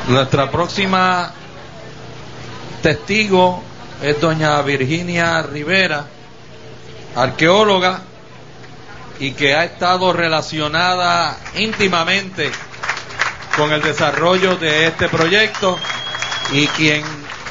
Nuestra próxima testigo es doña Virginia Rivera, arqueóloga, y que ha estado relacionada íntimamente con el desarrollo de este proyecto, y quien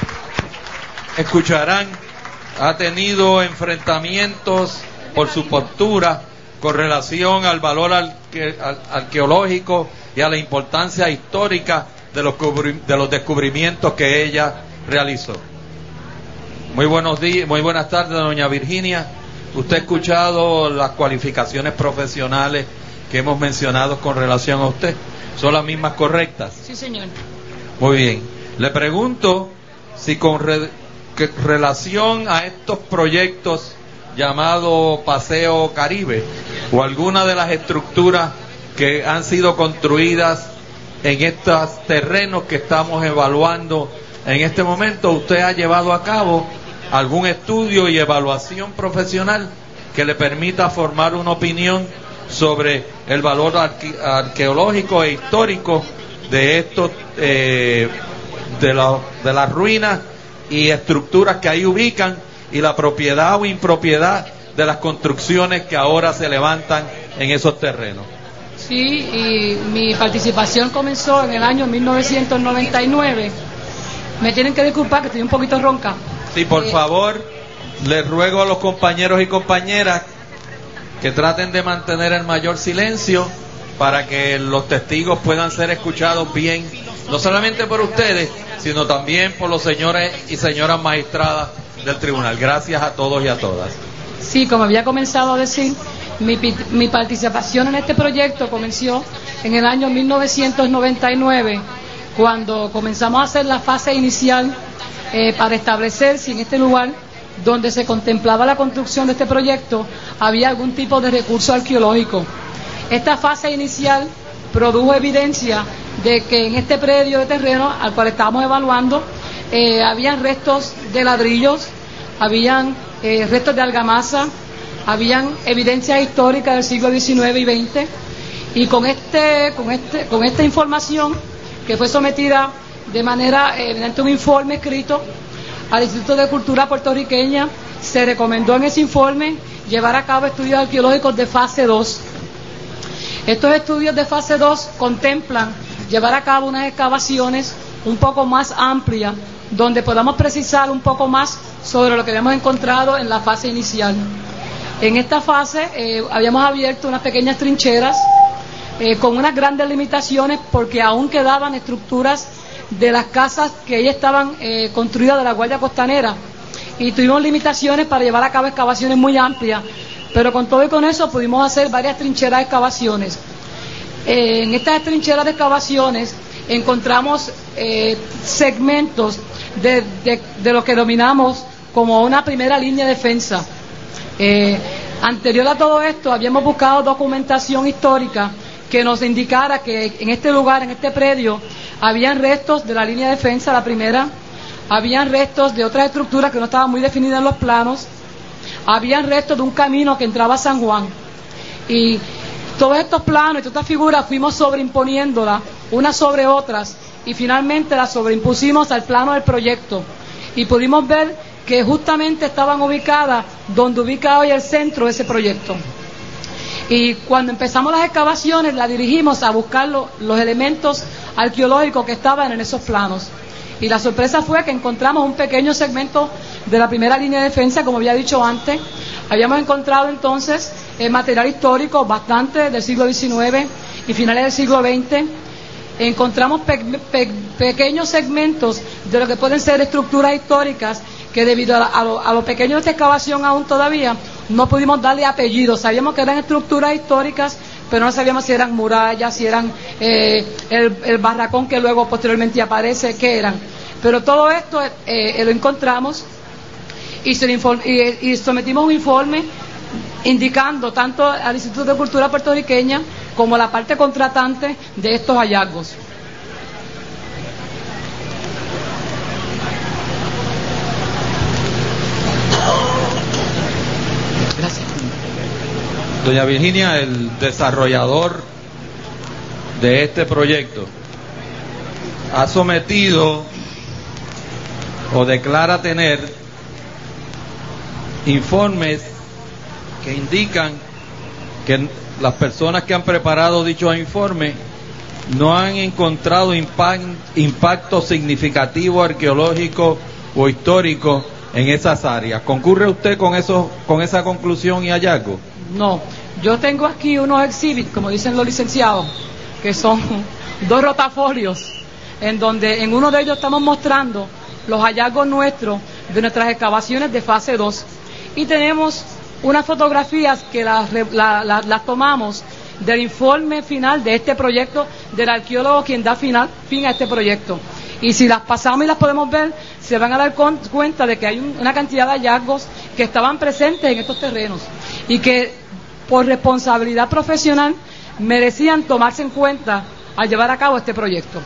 escucharán ha tenido enfrentamientos por su postura con relación al valor arqueológico y a la importancia histórica de los descubrimientos que ella realizó. Muy buenos días, muy buenas tardes, doña Virginia. Usted ha escuchado las cualificaciones profesionales que hemos mencionado con relación a usted. ¿Son las mismas correctas? Sí, señor. Muy bien. Le pregunto si con relación a estos proyectos llamados Paseo Caribe o alguna de las estructuras que han sido construidas en estos terrenos que estamos evaluando en este momento, usted ha llevado a cabo algún estudio y evaluación profesional que le permita formar una opinión sobre el valor arqueológico e histórico de estos de las ruinas y estructuras que ahí ubican, y la propiedad o impropiedad de las construcciones que ahora se levantan en esos terrenos? Sí, y mi participación comenzó en el año 1999. Me tienen que disculpar que estoy un poquito ronca. Sí, por favor, les ruego a los compañeros y compañeras que traten de mantener el mayor silencio para que los testigos puedan ser escuchados bien, no solamente por ustedes, sino también por los señores y señoras magistradas del tribunal. Gracias a todos y a todas. Sí, como había comenzado a decir, mi participación en este proyecto comenzó en el año 1999, cuando comenzamos a hacer la fase inicial para establecer si en este lugar donde se contemplaba la construcción de este proyecto había algún tipo de recurso arqueológico. Esta fase inicial produjo evidencia de que en este predio de terreno al cual estábamos evaluando habían restos de ladrillos, habían restos de argamasa, habían evidencias históricas del siglo XIX y XX, y con esta información que fue sometida de manera mediante un informe escrito al Instituto de Cultura Puertorriqueña, se recomendó en ese informe llevar a cabo estudios arqueológicos de fase 2. Estos estudios de fase 2 contemplan llevar a cabo unas excavaciones un poco más amplias, donde podamos precisar un poco más sobre lo que habíamos encontrado en la fase inicial. En esta fase habíamos abierto unas pequeñas trincheras con unas grandes limitaciones, porque aún quedaban estructuras de las casas que ahí estaban construidas de la Guardia Costanera, y tuvimos limitaciones para llevar a cabo excavaciones muy amplias, pero con todo y con eso pudimos hacer varias trincheras de excavaciones. En estas trincheras de excavaciones encontramos segmentos de lo que denominamos como una primera línea de defensa. Anterior a todo esto habíamos buscado documentación histórica que nos indicara que en este lugar, en este predio, habían restos de la línea de defensa, la primera, habían restos de otras estructuras que no estaban muy definidas en los planos, habían restos de un camino que entraba a San Juan, y todos estos planos y todas estas figuras fuimos sobreimponiéndolas unas sobre otras, y finalmente las sobreimpusimos al plano del proyecto, y pudimos ver que justamente estaban ubicadas donde ubica hoy el centro de ese proyecto. Y cuando empezamos las excavaciones, la dirigimos a buscar los elementos arqueológicos que estaban en esos planos. Y la sorpresa fue que encontramos un pequeño segmento de la primera línea de defensa, como había dicho antes. Habíamos encontrado entonces material histórico bastante del siglo XIX y finales del siglo XX. Encontramos pequeños segmentos de lo que pueden ser estructuras históricas que, debido a lo pequeño de esta excavación aún todavía, no pudimos darle apellido. Sabíamos que eran estructuras históricas, pero no sabíamos si eran murallas, si eran el barracón que luego posteriormente aparece, qué eran. Pero todo esto lo encontramos y sometimos un informe indicando tanto al Instituto de Cultura Puertorriqueña como a la parte contratante de estos hallazgos. Gracias. Doña Virginia, el desarrollador de este proyecto ha sometido o declara tener informes que indican que las personas que han preparado dichos informes no han encontrado impacto significativo arqueológico o histórico en esas áreas. ¿Concurre usted con esa conclusión y hallazgo? No, yo tengo aquí unos exhibits, como dicen los licenciados, que son 2 rotafolios, en donde en uno de ellos estamos mostrando los hallazgos nuestros de nuestras excavaciones de fase 2, y tenemos unas fotografías que las tomamos del informe final de este proyecto, del arqueólogo quien da fin a este proyecto. Y si las pasamos y las podemos ver, se van a dar cuenta de que hay una cantidad de hallazgos que estaban presentes en estos terrenos y que por responsabilidad profesional merecían tomarse en cuenta al llevar a cabo este proyecto.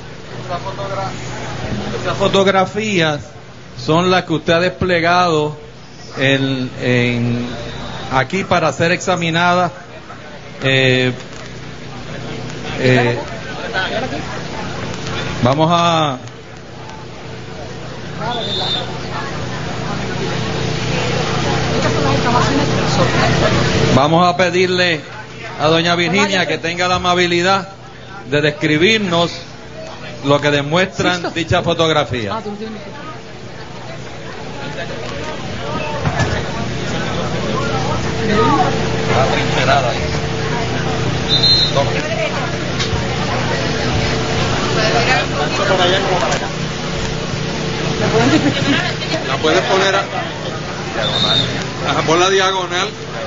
Esas fotografías son las que usted ha desplegado aquí para ser examinadas. Vamos a pedirle a doña Virginia que tenga la amabilidad de describirnos lo que demuestran dicha fotografía. La puedes poner por la diagonal.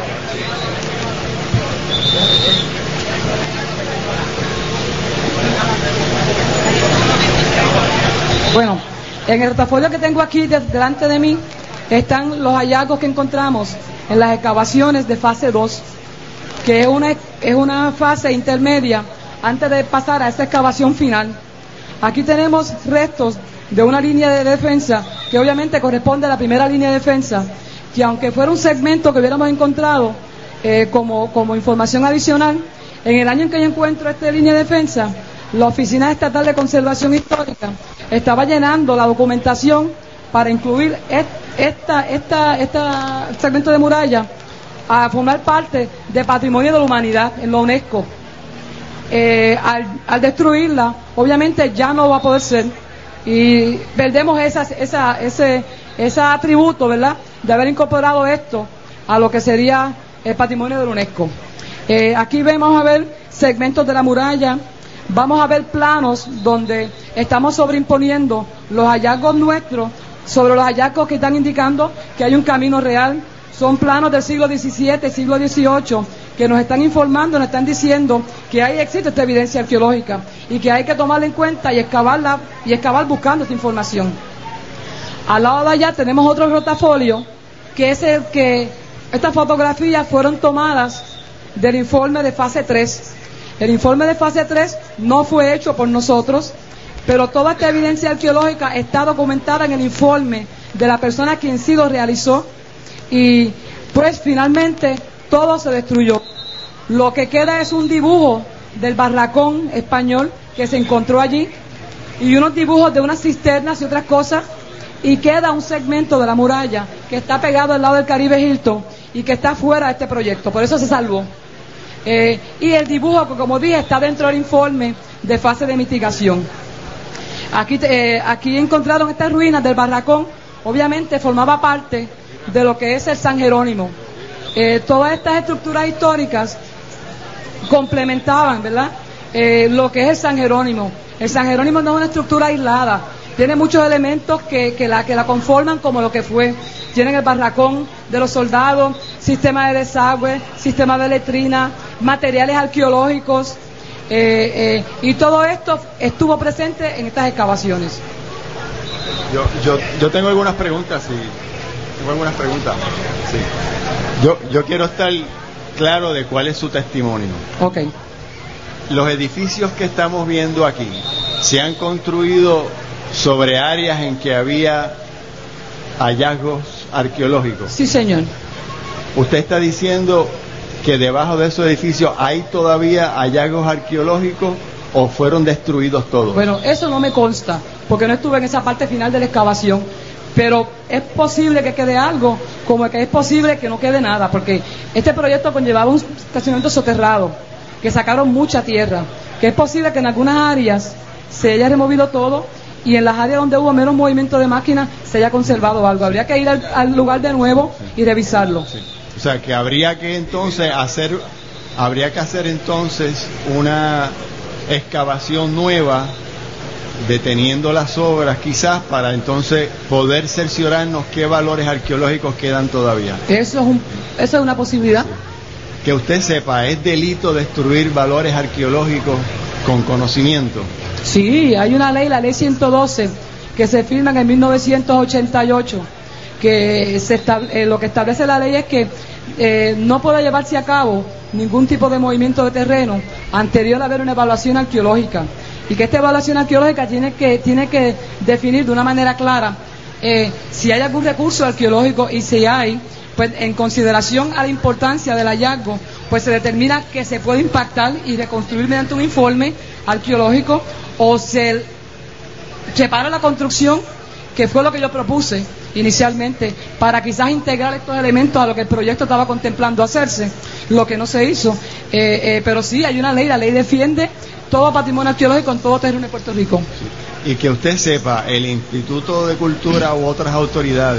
Bueno, en el rotafolio que tengo aquí delante de mí están los hallazgos que encontramos en las excavaciones de fase 2, que es una fase intermedia antes de pasar a esta excavación final. Aquí tenemos restos de una línea de defensa que obviamente corresponde a la primera línea de defensa, que aunque fuera un segmento que hubiéramos encontrado como información adicional, en el año en que yo encuentro esta línea de defensa, la Oficina Estatal de Conservación Histórica estaba llenando la documentación para incluir este segmento de muralla a formar parte de Patrimonio de la Humanidad en la UNESCO. Al destruirla, obviamente ya no va a poder ser, y perdemos ese atributo, ¿verdad?, de haber incorporado esto a lo que sería el patrimonio de la UNESCO. Aquí vamos a ver segmentos de la muralla, vamos a ver planos donde estamos sobreimponiendo los hallazgos nuestros sobre los hallazgos que están indicando que hay un camino real. Son planos del siglo XVII, siglo XVIII, que nos están informando, nos están diciendo que ahí existe esta evidencia arqueológica y que hay que tomarla en cuenta y excavar buscando esta información. Al lado de allá tenemos otro rotafolio, que es el que estas fotografías fueron tomadas del informe de fase 3. El informe de fase 3 no fue hecho por nosotros, pero toda esta evidencia arqueológica está documentada en el informe de la persona quien sí lo realizó, y pues finalmente todo se destruyó. Lo que queda es un dibujo del barracón español que se encontró allí y unos dibujos de unas cisternas y otras cosas, y queda un segmento de la muralla que está pegado al lado del Caribe Hilton y que está fuera de este proyecto, por eso se salvó. Y el dibujo, como dije, está dentro del informe de fase de mitigación. Aquí encontraron estas ruinas del barracón, obviamente formaba parte de lo que es el San Jerónimo. Todas estas estructuras históricas complementaban, ¿verdad?, lo que es el San Jerónimo. El San Jerónimo no es una estructura aislada, tiene muchos elementos que la conforman como lo que fue. Tienen el barracón de los soldados, sistema de desagüe, sistema de letrina, materiales arqueológicos, y todo esto estuvo presente en estas excavaciones. Yo tengo algunas preguntas, sí. Yo quiero estar claro de cuál es su testimonio. Okay. Los edificios que estamos viendo aquí se han construido sobre áreas en que había hallazgos arqueológicos. Sí, señor. Usted está diciendo que debajo de esos edificios hay todavía hallazgos arqueológicos, o fueron destruidos todos? Bueno, eso no me consta, porque no estuve en esa parte final de la excavación, pero es posible que quede algo, como que es posible que no quede nada, porque este proyecto conllevaba un estacionamiento soterrado, que sacaron mucha tierra, que es posible que en algunas áreas se haya removido todo, y en las áreas donde hubo menos movimiento de máquinas se haya conservado algo. Habría que ir al lugar de nuevo y revisarlo. Sí. O sea, que habría que hacer entonces una excavación nueva, deteniendo las obras quizás, para entonces poder cerciorarnos qué valores arqueológicos quedan todavía. Eso es una posibilidad. Que usted sepa, ¿es delito destruir valores arqueológicos con conocimiento? Sí, hay una ley, la ley 112, que se firma en el 1988, que lo que establece la ley es que no puede llevarse a cabo ningún tipo de movimiento de terreno anterior a haber una evaluación arqueológica, y que esta evaluación arqueológica tiene que definir de una manera clara si hay algún recurso arqueológico, y si hay, pues en consideración a la importancia del hallazgo, pues se determina que se puede impactar y reconstruir mediante un informe arqueológico, o se separa la construcción, que fue lo que yo propuse inicialmente, para quizás integrar estos elementos a lo que el proyecto estaba contemplando hacerse, lo que no se hizo, pero sí hay una ley, la ley defiende todo patrimonio arqueológico en todo terreno de Puerto Rico. Sí. Y que usted sepa, el Instituto de Cultura u otras autoridades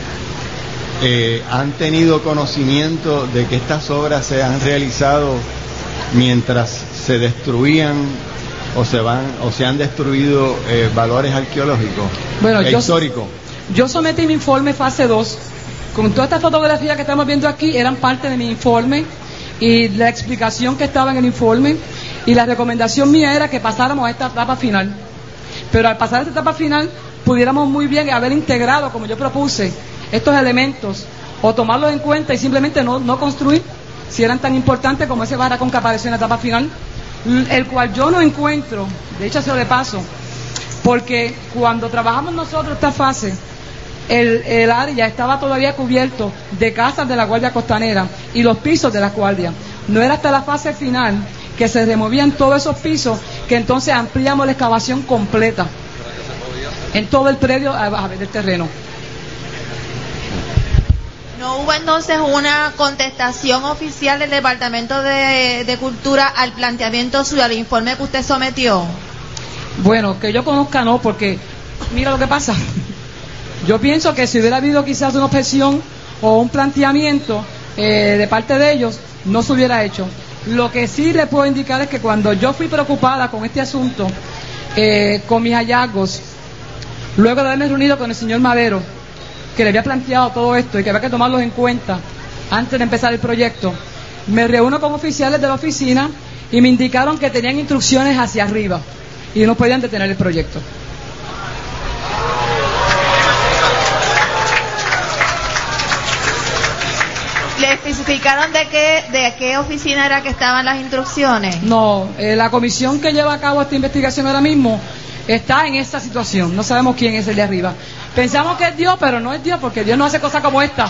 han tenido conocimiento de que estas obras se han realizado mientras se destruían o se han destruido valores arqueológicos, históricos. Yo sometí mi informe fase 2 con todas estas fotografías que estamos viendo aquí, eran parte de mi informe, y la explicación que estaba en el informe, y la recomendación mía era que pasáramos a esta etapa final, pero al pasar a esta etapa final pudiéramos muy bien haber integrado, como yo propuse, estos elementos, o tomarlos en cuenta y simplemente no construir, si eran tan importantes como ese barracón que apareció en la etapa final, el cual yo no encuentro, de hecho sea de paso, porque cuando trabajamos nosotros esta fase, el área estaba todavía cubierto de casas de la Guardia Costanera y los pisos de la Guardia. No era hasta la fase final que se removían todos esos pisos que entonces ampliamos la excavación completa en todo el predio del terreno. ¿No hubo entonces una contestación oficial del Departamento de Cultura al planteamiento suyo, al informe que usted sometió? Bueno, que yo conozca no, porque mira lo que pasa. Yo pienso que si hubiera habido quizás una objeción o un planteamiento de parte de ellos, no se hubiera hecho. Lo que sí les puedo indicar es que cuando yo fui preocupada con este asunto, con mis hallazgos, luego de haberme reunido con el señor Madero, que le había planteado todo esto y que había que tomarlos en cuenta antes de empezar el proyecto, me reúno con oficiales de la oficina y me indicaron que tenían instrucciones hacia arriba y no podían detener el proyecto. ¿Le especificaron de qué oficina era que estaban las instrucciones? No, la comisión que lleva a cabo esta investigación ahora mismo está en esta situación. No sabemos quién es el de arriba. Pensamos que es Dios, pero no es Dios, porque Dios no hace cosas como esta.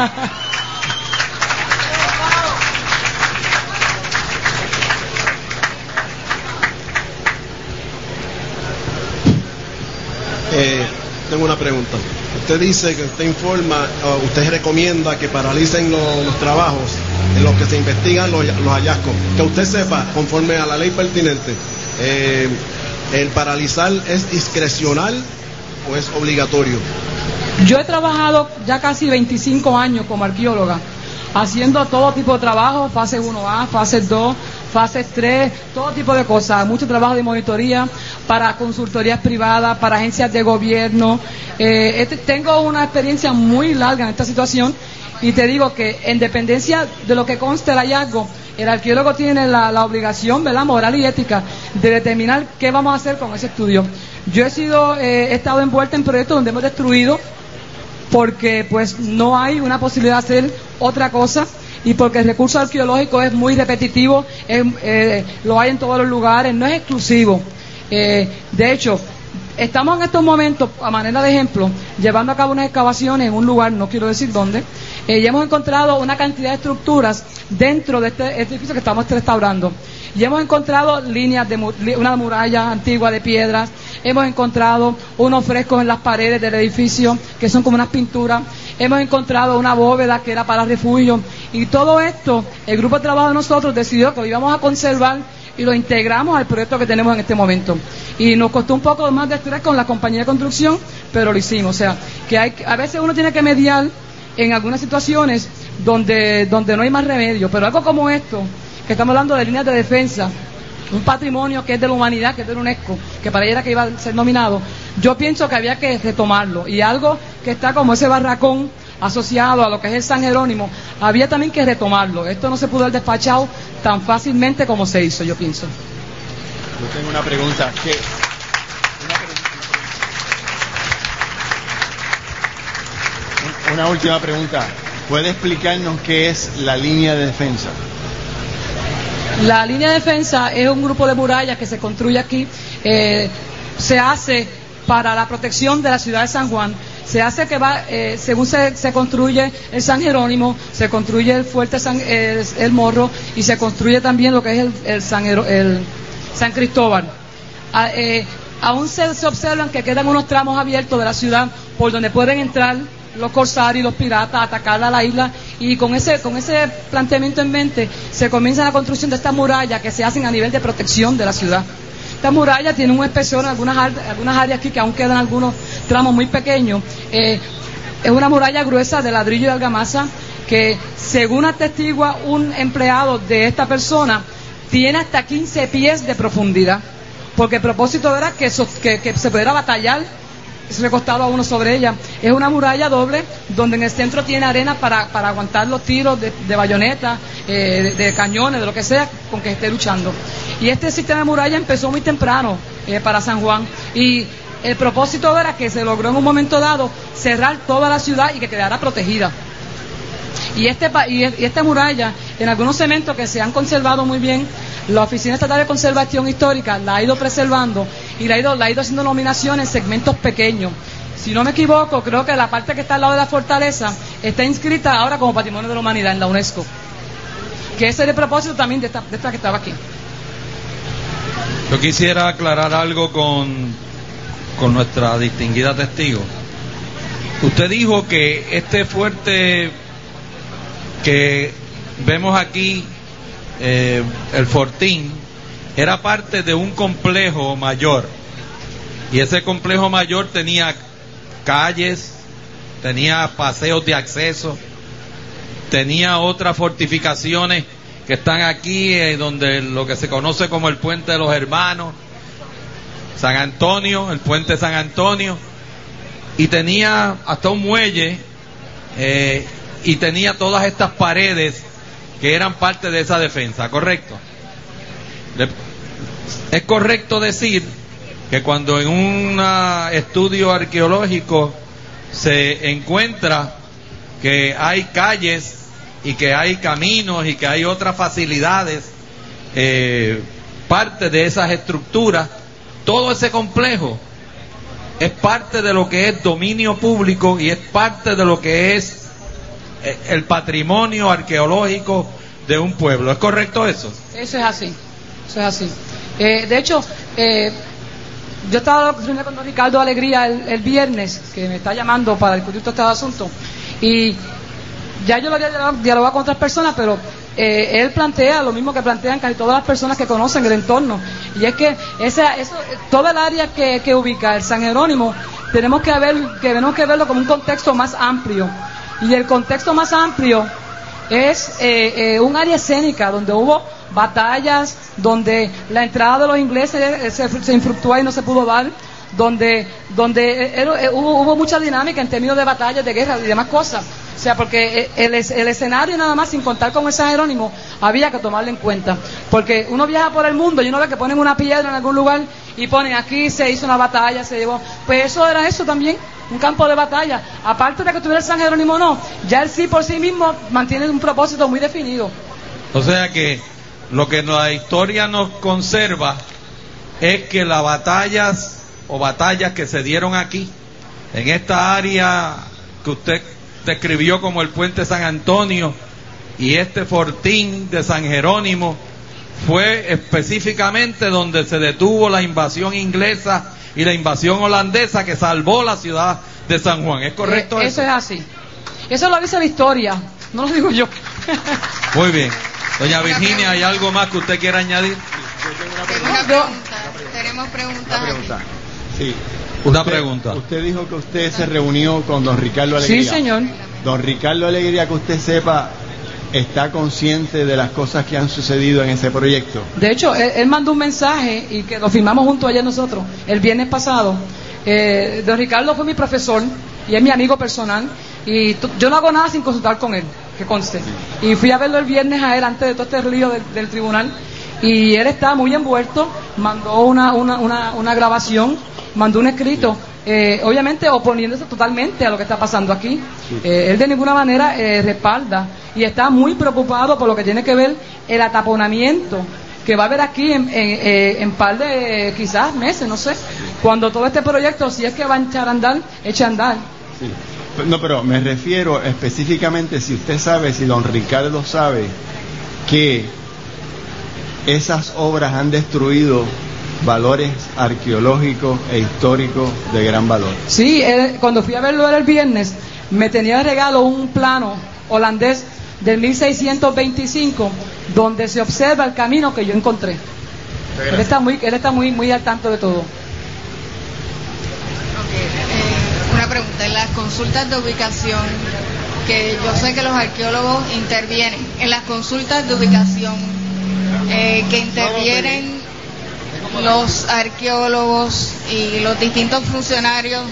Tengo una pregunta. Usted dice que usted informa, usted recomienda que paralicen los trabajos en los que se investigan los hallazgos. Que usted sepa, conforme a la ley pertinente, ¿el paralizar es discrecional o es obligatorio? Yo he trabajado ya casi 25 años como arqueóloga, haciendo todo tipo de trabajo, fase 1A, fase 2, fase 3, todo tipo de cosas, mucho trabajo de monitoría para consultorías privadas, para agencias de gobierno. Tengo una experiencia muy larga en esta situación y te digo que en dependencia de lo que conste el hallazgo, el arqueólogo tiene la obligación, ¿verdad?, moral y ética, de determinar qué vamos a hacer con ese estudio. Yo he estado envuelta en proyectos donde hemos destruido porque pues no hay una posibilidad de hacer otra cosa y porque el recurso arqueológico es muy repetitivo, lo hay en todos los lugares, no es exclusivo. De hecho, estamos en estos momentos, a manera de ejemplo, llevando a cabo unas excavaciones en un lugar, no quiero decir dónde, y hemos encontrado una cantidad de estructuras dentro de este edificio que estamos restaurando. Y hemos encontrado líneas de una muralla antigua de piedras, hemos encontrado unos frescos en las paredes del edificio que son como unas pinturas, hemos encontrado una bóveda que era para refugio, y todo esto, el grupo de trabajo de nosotros decidió que lo íbamos a conservar y lo integramos al proyecto que tenemos en este momento. Y nos costó un poco más de estrés con la compañía de construcción, pero lo hicimos. O sea, que a veces uno tiene que mediar en algunas situaciones donde no hay más remedio, pero algo como esto, que estamos hablando de líneas de defensa, un patrimonio que es de la humanidad, que es de la UNESCO, que para ella era que iba a ser nominado, yo pienso que había que retomarlo, y algo que está como ese barracón asociado a lo que es el San Jerónimo, había también que retomarlo. Esto no se pudo haber despachado tan fácilmente como se hizo, yo pienso. Yo tengo una pregunta. Una última pregunta. ¿Puede explicarnos qué es la línea de defensa? La línea de defensa es un grupo de murallas que se construye aquí, se hace para la protección de la ciudad de San Juan. Se hace que va, según se construye el San Jerónimo, se construye el fuerte el Morro, y se construye también lo que es el San Cristóbal. Aún se observan que quedan unos tramos abiertos de la ciudad por donde pueden entrar los corsarios y los piratas a atacar a la isla, y con ese planteamiento en mente se comienza la construcción de estas murallas que se hacen a nivel de protección de la ciudad. Esta muralla tiene un espesor en algunas áreas aquí, que aún quedan algunos tramos muy pequeños. Es una muralla gruesa de ladrillo y argamasa que, según atestigua un empleado de esta persona, tiene hasta 15 pies de profundidad, porque el propósito era que se pudiera batallar recostado a uno sobre ella. Es una muralla doble donde en el centro tiene arena para aguantar los tiros de bayoneta, de cañones, de lo que sea con que esté luchando. Y este sistema de muralla empezó muy temprano para San Juan, y el propósito era que se logró en un momento dado cerrar toda la ciudad y que quedara protegida. Y esta muralla, en algunos cementos que se han conservado muy bien, la Oficina Estatal de Conservación Histórica la ha ido preservando y la ha ido haciendo nominaciones en segmentos pequeños. Si no me equivoco, creo que la parte que está al lado de la fortaleza está inscrita ahora como Patrimonio de la Humanidad en la UNESCO, que ese es el propósito también de esta que estaba aquí. Yo quisiera aclarar algo con nuestra distinguida testigo. Usted dijo que este fuerte que vemos aquí, el Fortín, era parte de un complejo mayor, y ese complejo mayor tenía calles, tenía paseos de acceso, tenía otras fortificaciones que están aquí, donde lo que se conoce como el Puente de los Hermanos, San Antonio, el Puente San Antonio, y tenía hasta un muelle, y tenía todas estas paredes que eran parte de esa defensa, ¿correcto? Es correcto decir que cuando en un estudio arqueológico se encuentra que hay calles y que hay caminos y que hay otras facilidades, parte de esas estructuras, todo ese complejo es parte de lo que es dominio público y es parte de lo que es el patrimonio arqueológico de un pueblo. ¿Es correcto eso? Eso es así. De hecho, yo estaba reuniendo con don Ricardo Alegría el viernes, que me está llamando para discutir todo este asunto, y ya yo lo había dialogado con otras personas, pero él plantea lo mismo que plantean casi todas las personas que conocen el entorno, y es que toda el área que ubica el San Jerónimo tenemos que verlo como un contexto más amplio, y el contexto más amplio es un área escénica donde hubo batallas, donde la entrada de los ingleses se infructuó y no se pudo dar, donde hubo mucha dinámica en términos de batallas, de guerra y demás cosas. O sea, porque el escenario nada más, sin contar con el San Jerónimo, había que tomarlo en cuenta. Porque uno viaja por el mundo y uno ve que ponen una piedra en algún lugar y ponen aquí se hizo una batalla, se llevó. Pues eso era eso también, un campo de batalla. Aparte de que tuviera el San Jerónimo, no, ya el sí por sí mismo mantiene un propósito muy definido. O sea que lo que la historia nos conserva es que las batallas que se dieron aquí, en esta área que usted describió como el Puente San Antonio y este fortín de San Jerónimo, fue específicamente donde se detuvo la invasión inglesa y la invasión holandesa que salvó la ciudad de San Juan. ¿Es correcto eso? Eso es así. Eso lo dice la historia, no lo digo yo. Muy bien. Doña Virginia, ¿hay algo más que usted quiera añadir? Tenemos preguntas. Sí. Una pregunta. Usted dijo que usted se reunió con don Ricardo Alegría. Sí, señor. Don Ricardo Alegría, que usted sepa, ¿está consciente de las cosas que han sucedido en ese proyecto? De hecho, él mandó un mensaje y que lo firmamos junto ayer nosotros, el viernes pasado. Don Ricardo fue mi profesor y es mi amigo personal, y yo no hago nada sin consultar con él, que conste. Y fui a verlo el viernes a él antes de todo este lío del tribunal, y él está muy envuelto, mandó una grabación, mandó un escrito, obviamente oponiéndose totalmente a lo que está pasando aquí. Él de ninguna manera respalda y está muy preocupado por lo que tiene que ver el ataponamiento que va a haber aquí en par de quizás meses, no sé, cuando todo este proyecto, si es que va a echar a andar, eche a andar. Sí. No, pero me refiero específicamente, si usted sabe, si don Ricardo sabe que esas obras han destruido valores arqueológicos e históricos de gran valor. Sí, cuando fui a verlo el viernes, me tenía de regalo un plano holandés del 1625, donde se observa el camino que yo encontré. Él está muy al tanto de todo. Una pregunta, en las consultas de ubicación, que yo sé que los arqueólogos intervienen, en las consultas de ubicación que intervienen los arqueólogos y los distintos funcionarios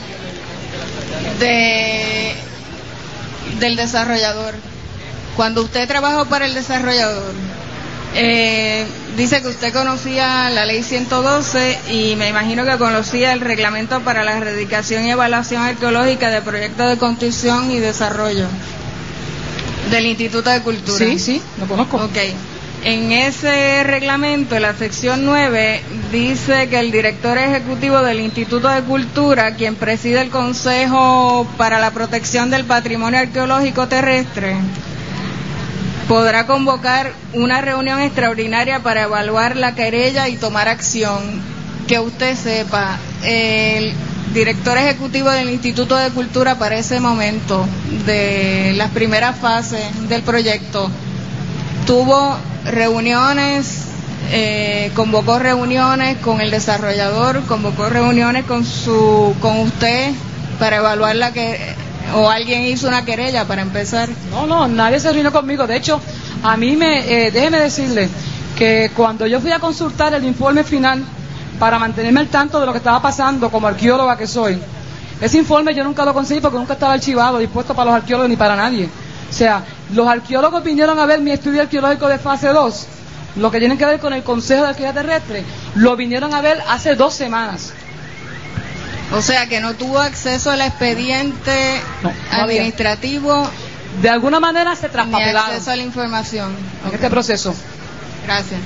del desarrollador, cuando usted trabajó para el desarrollador, dice que usted conocía la ley 112 y me imagino que conocía el reglamento para la erradicación y evaluación arqueológica de proyectos de construcción y desarrollo del Instituto de Cultura. Sí, lo conozco. Okay. En ese reglamento, la sección 9, dice que el director ejecutivo del Instituto de Cultura, quien preside el Consejo para la Protección del Patrimonio Arqueológico Terrestre, podrá convocar una reunión extraordinaria para evaluar la querella y tomar acción. Que usted sepa, el director ejecutivo del Instituto de Cultura para ese momento, de las primeras fases del proyecto, tuvo reuniones, convocó reuniones con el desarrollador, convocó reuniones con usted para evaluar o alguien hizo una querella para empezar. No, nadie se reunió conmigo. De hecho, a mí déjeme decirle que cuando yo fui a consultar el informe final para mantenerme al tanto de lo que estaba pasando como arqueóloga que soy, ese informe yo nunca lo conseguí porque nunca estaba archivado, dispuesto para los arqueólogos ni para nadie. O sea, los arqueólogos vinieron a ver mi estudio arqueológico de fase 2, lo que tiene que ver con el Consejo de Arqueología Terrestre, lo vinieron a ver hace 2 semanas. O sea, que no tuvo acceso al expediente administrativo. De alguna manera se traspapelaron. Ni acceso a la información. En este proceso. Gracias.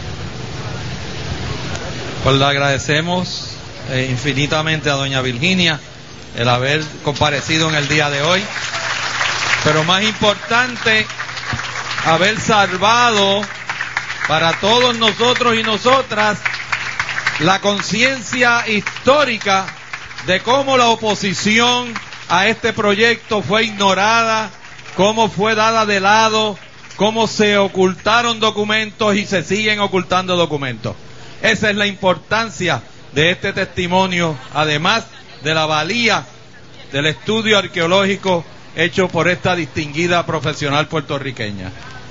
Pues le agradecemos infinitamente a doña Virginia el haber comparecido en el día de hoy. Pero más importante, haber salvado para todos nosotros y nosotras la conciencia histórica de cómo la oposición a este proyecto fue ignorada, cómo fue dada de lado, cómo se ocultaron documentos y se siguen ocultando documentos. Esa es la importancia de este testimonio, además de la valía del estudio arqueológico hecho por esta distinguida profesional puertorriqueña.